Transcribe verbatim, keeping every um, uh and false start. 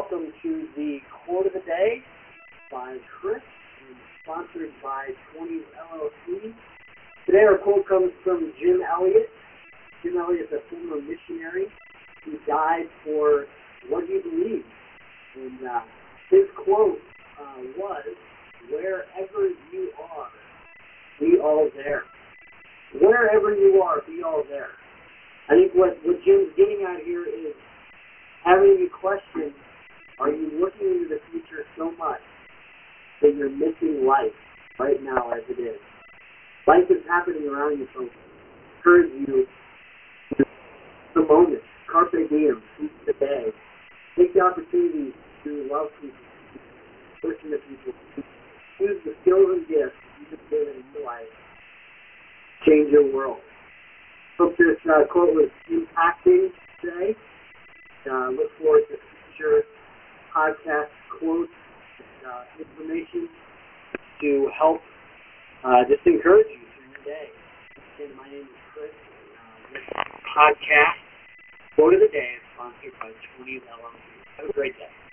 welcome to the Quote of the Day by Chris and sponsored by twenties L L C. Today our quote comes from Jim Elliot. Jim Elliot is a former missionary who died for what he believed. And uh, his quote uh, was, "Wherever you are, be all there." Wherever you are, be all there. I think what, what Jim's getting at here is having you question, are you looking into the future so much that you're missing life right now as it is? Life is happening around you, so I encourage you the moment. Carpe diem, seize the day. Take the opportunity to love people, listen to people, use the skills and gifts you've been given in your life. Change your world. Hope this uh, quote was impacting today. Uh, look forward to future podcast quotes and uh, information to help uh, just encourage you through your day. Again, my name is Chris. Uh, this podcast, Quote of the Day, is sponsored by twenties L L C. Have a great day.